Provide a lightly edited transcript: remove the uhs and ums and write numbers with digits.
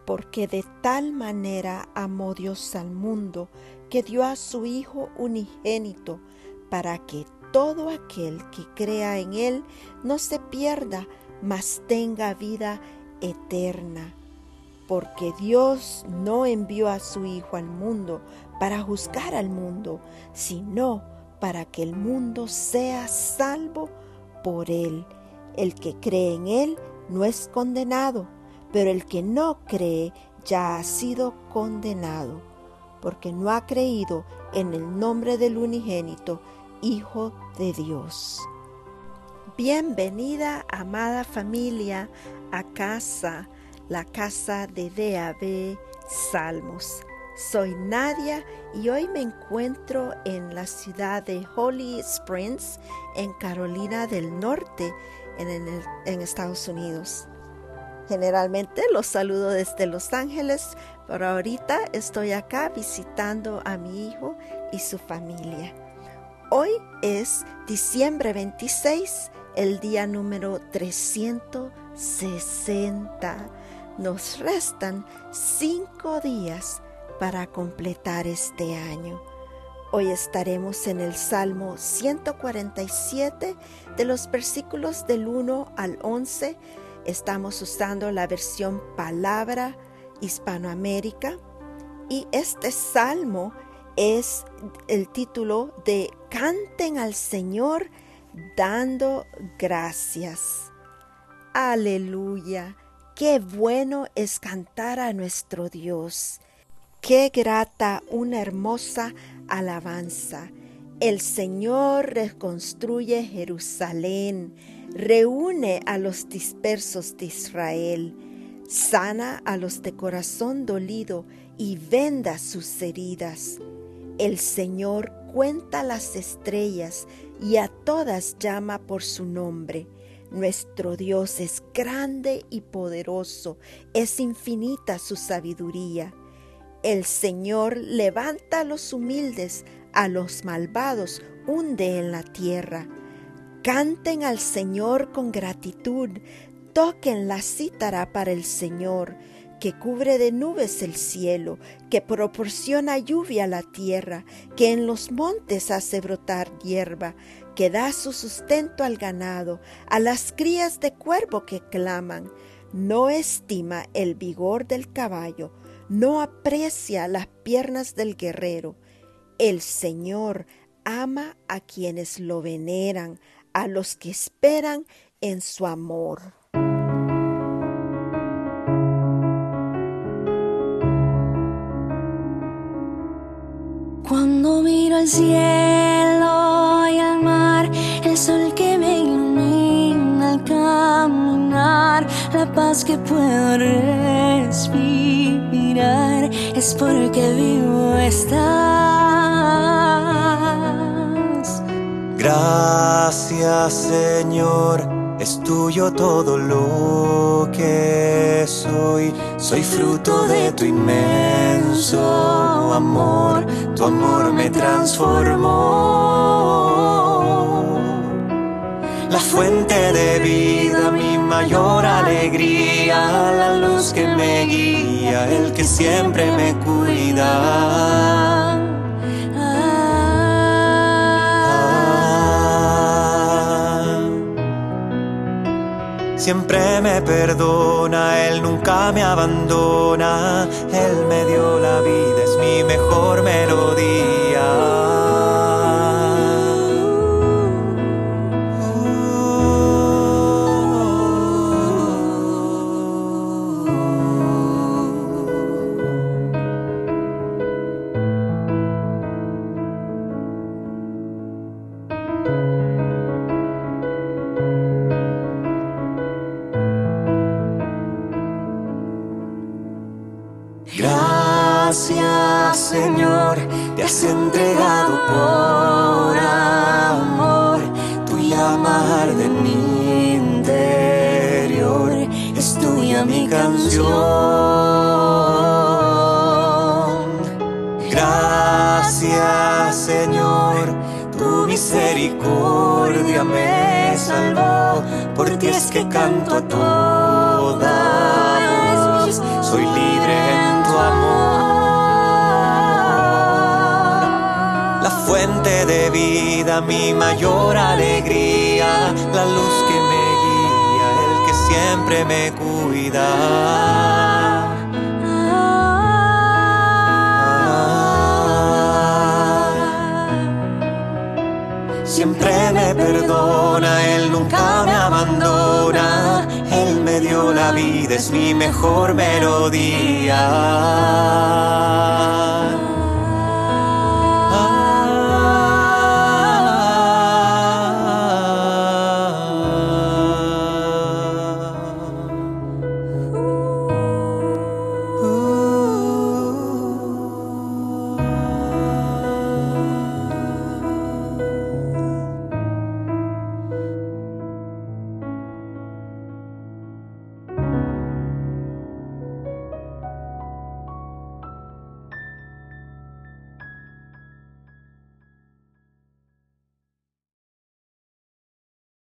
Porque de tal manera amó Dios al mundo, que dio a su Hijo unigénito, para que todo aquel que crea en Él no se pierda, mas tenga vida eterna. Porque Dios no envió a su Hijo al mundo para juzgar al mundo, sino para que el mundo sea salvo por Él. El que cree en Él no es condenado, pero el que no cree ya ha sido condenado, porque no ha creído en el nombre del unigénito Hijo de Dios. Bienvenida, amada familia, a casa, la casa de D.A.B. Salmos. Soy Nadia y hoy me encuentro en la ciudad de Holly Springs, en Carolina del Norte, en Estados Unidos. Generalmente los saludo desde Los Ángeles, pero ahorita estoy acá visitando a mi hijo y su familia. Hoy es diciembre 26, el día número 360. Nos restan 5 días para completar este año. Hoy estaremos en el Salmo 147, de los versículos del 1 al 11. Estamos usando la versión Palabra Hispanoamérica. Y este salmo es el título de Canten al Señor dando gracias. Aleluya. Qué bueno es cantar a nuestro Dios. Qué grata, una hermosa alabanza. El Señor reconstruye Jerusalén, reúne a los dispersos de Israel, sana a los de corazón dolido y venda sus heridas. El Señor cuenta las estrellas y a todas llama por su nombre. Nuestro Dios es grande y poderoso, es infinita su sabiduría. El Señor levanta a los humildes, a los malvados hunde en la tierra. Canten al Señor con gratitud, toquen la cítara para el Señor, que cubre de nubes el cielo, que proporciona lluvia a la tierra, que en los montes hace brotar hierba, que da su sustento al ganado, a las crías de cuervo que claman. No estima el vigor del caballo, no aprecia las piernas del guerrero. El Señor ama a quienes lo veneran, a los que esperan en su amor. Cuando miro al cielo y al mar, el sol que me ilumina al caminar, la paz que puedo respirar, es porque vivo estás. Gracias, Señor, es tuyo todo lo que soy. Soy fruto de tu inmenso amor, tu amor me transformó. La fuente de vida, mi mayor alegría, la luz que me guía, el que siempre me cuida. Siempre me perdona, Él nunca me abandona, Él me dio la vida, es mi mejor melodía. Gracias, Señor, te has entregado por amor. Tu llama arde en mi interior, es tuya mi canción. Gracias, Señor, tu misericordia me salvó. Por ti es que canto a toda voz, soy libre vida mi mayor alegría, la luz que me guía, el que siempre me cuida. Siempre me perdona, Él nunca me abandona. Él me dio la vida, es mi mejor melodía.